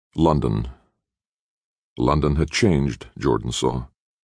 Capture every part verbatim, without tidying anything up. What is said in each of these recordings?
London. London had changed, Jordan saw.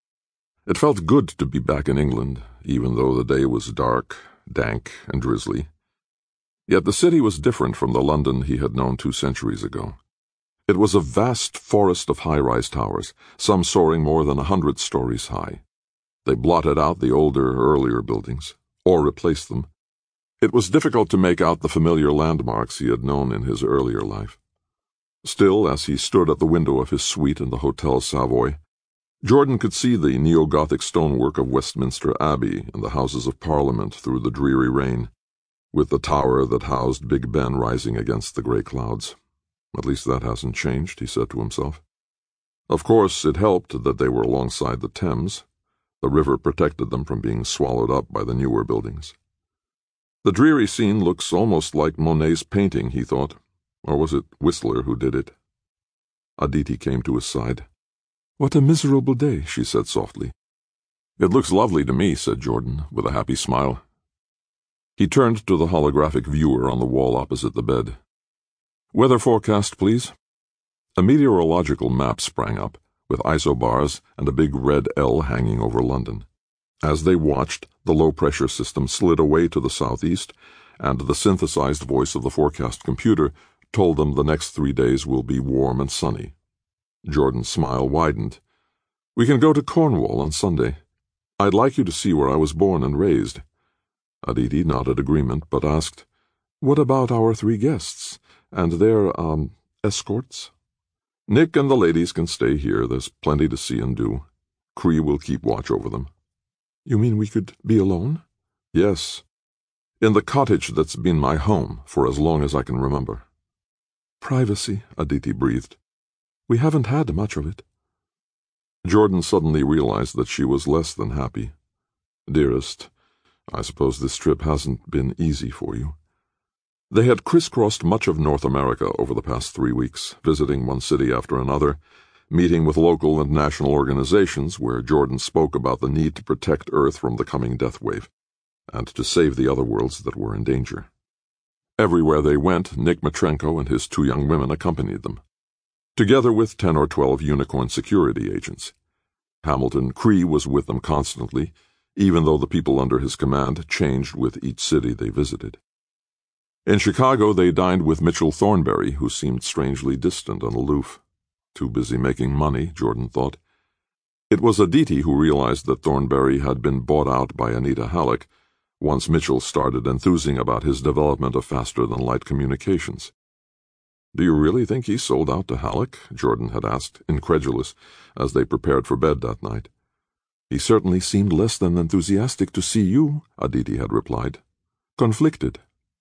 It felt good to be back in England, even though the day was dark, dank, and drizzly. Yet the city was different from the London he had known two centuries ago. It was a vast forest of high-rise towers, some soaring more than a hundred stories high. They blotted out the older, earlier buildings, or replaced them. It was difficult to make out the familiar landmarks he had known in his earlier life. Still, as he stood at the window of his suite in the Hotel Savoy, Jordan could see the neo-Gothic stonework of Westminster Abbey and the Houses of Parliament through the dreary rain, with the tower that housed Big Ben rising against the grey clouds. At least that hasn't changed, he said to himself. Of course, it helped that they were alongside the Thames. The river protected them from being swallowed up by the newer buildings. The dreary scene looks almost like Monet's painting, he thought. Or was it Whistler who did it? Aditi came to his side. "What a miserable day," she said softly. "It looks lovely to me," said Jordan, with a happy smile. He turned to the holographic viewer on the wall opposite the bed. "Weather forecast, please." A meteorological map sprang up, with isobars and a big red L hanging over London. As they watched, the low-pressure system slid away to the southeast, and the synthesized voice of the forecast computer told them the next three days will be warm and sunny. Jordan's smile widened. "We can go to Cornwall on Sunday. I'd like you to see where I was born and raised." Aditi nodded agreement, but asked, "What about our three guests, and their, um, escorts?" "Nick and the ladies can stay here. There's plenty to see and do. Cree will keep watch over them." "You mean we could be alone?" "Yes. In the cottage that's been my home for as long as I can remember." "Privacy," Aditi breathed. "We haven't had much of it." Jordan suddenly realized that she was less than happy. "Dearest, I suppose this trip hasn't been easy for you." They had crisscrossed much of North America over the past three weeks, visiting one city after another, meeting with local and national organizations where Jordan spoke about the need to protect Earth from the coming death wave, and to save the other worlds that were in danger. Everywhere they went, Nick Matrenko and his two young women accompanied them, together with ten or twelve Unicorn security agents. Hamilton Cree was with them constantly, even though the people under his command changed with each city they visited. In Chicago, they dined with Mitchell Thornberry, who seemed strangely distant and aloof. Too busy making money, Jordan thought. It was Aditi who realized that Thornberry had been bought out by Anita Halleck once Mitchell started enthusing about his development of faster-than-light communications. "Do you really think he sold out to Halleck?" Jordan had asked, incredulous, as they prepared for bed that night. "He certainly seemed less than enthusiastic to see you," Aditi had replied. "Conflicted."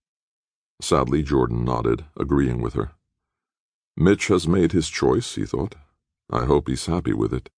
Sadly, Jordan nodded, agreeing with her. Mitch has made his choice, he thought. I hope he's happy with it.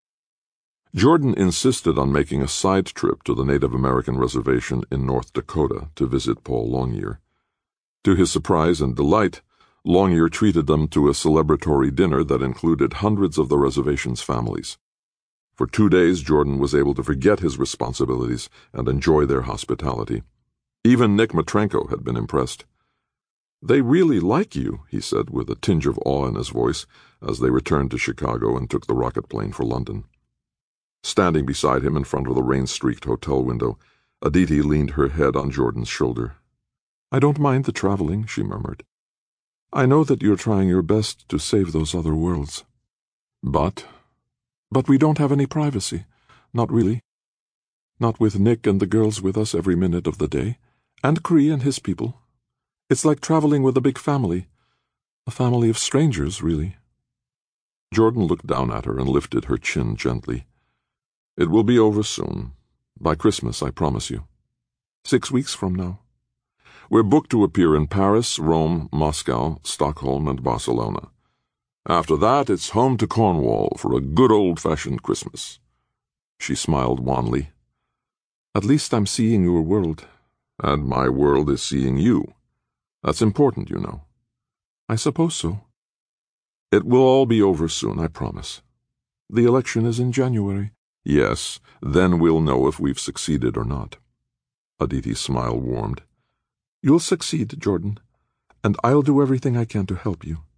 Jordan insisted on making a side trip to the Native American reservation in North Dakota to visit Paul Longyear. To his surprise and delight, Longyear treated them to a celebratory dinner that included hundreds of the reservation's families. For two days, Jordan was able to forget his responsibilities and enjoy their hospitality. Even Nick Matrenko had been impressed. "They really like you," he said with a tinge of awe in his voice as they returned to Chicago and took the rocket plane for London. Standing beside him in front of the rain-streaked hotel window, Aditi leaned her head on Jordan's shoulder. "I don't mind the traveling," she murmured. "I know that you're trying your best to save those other worlds. But... but we don't have any privacy. Not really. Not with Nick and the girls with us every minute of the day. And Cree and his people. It's like traveling with a big family. A family of strangers, really." Jordan looked down at her and lifted her chin gently. "It will be over soon. By Christmas, I promise you. Six weeks from now. We're booked to appear in Paris, Rome, Moscow, Stockholm, and Barcelona. After that, it's home to Cornwall for a good old-fashioned Christmas." She smiled wanly. "At least I'm seeing your world." "And my world is seeing you. That's important, you know." "I suppose so." "It will all be over soon, I promise." "The election is in January." "Yes, then we'll know if we've succeeded or not." Aditi's smile warmed. "You'll succeed, Jordan, and I'll do everything I can to help you.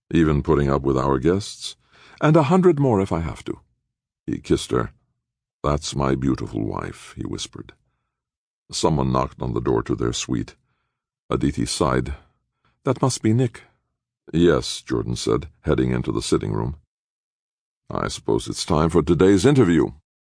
Even putting up with our guests? And a hundred more if I have to. He kissed her. That's my beautiful wife, he whispered. Someone knocked on the door to their suite. Aditi sighed. That must be Nick. Yes, Jordan said, heading into the sitting room. I suppose it's time for today's interview.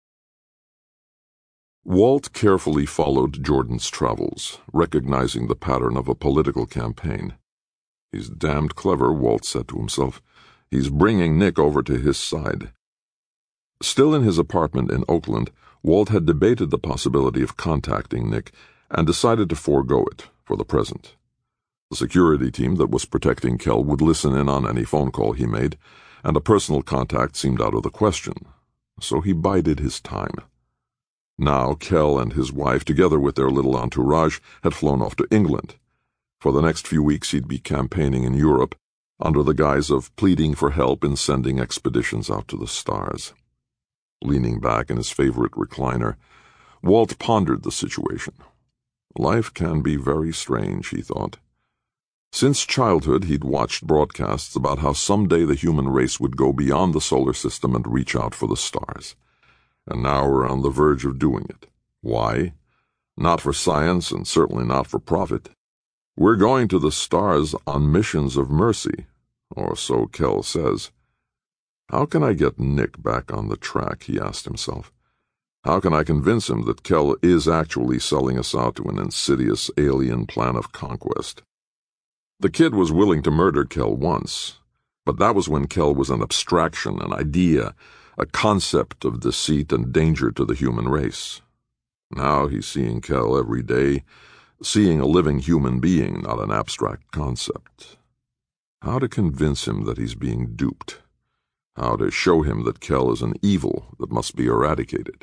Walt carefully followed Jordan's travels, recognizing the pattern of a political campaign. He's damned clever, Walt said to himself. He's bringing Nick over to his side. Still in his apartment in Oakland, Walt had debated the possibility of contacting Nick and decided to forego it for the present. The security team that was protecting Kell would listen in on any phone call he made, and a personal contact seemed out of the question, so he bided his time. Now Kell and his wife, together with their little entourage, had flown off to England. For the next few weeks he'd be campaigning in Europe, under the guise of pleading for help in sending expeditions out to the stars. Leaning back in his favorite recliner, Walt pondered the situation. Life can be very strange, he thought. Since childhood, he'd watched broadcasts about how someday the human race would go beyond the solar system and reach out for the stars. And now we're on the verge of doing it. Why? Not for science, and certainly not for profit. We're going to the stars on missions of mercy, or so Kell says. How can I get Nick back on the track, he asked himself. How can I convince him that Kell is actually selling us out to an insidious alien plan of conquest? The kid was willing to murder Kell once, but that was when Kell was an abstraction, an idea, a concept of deceit and danger to the human race. Now he's seeing Kell every day, seeing a living human being, not an abstract concept. How to convince him that he's being duped? How to show him that Kell is an evil that must be eradicated?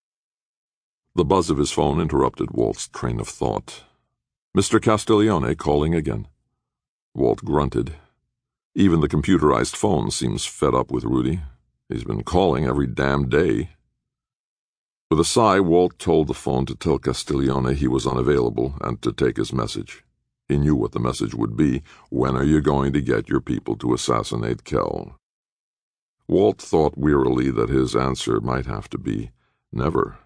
The buzz of his phone interrupted Walt's train of thought. Mister Castiglione calling again. Walt grunted. Even the computerized phone seems fed up with Rudy. He's been calling every damn day. With a sigh, Walt told the phone to tell Castiglione he was unavailable and to take his message. He knew what the message would be. When are you going to get your people to assassinate Kell? Walt thought wearily that his answer might have to be never.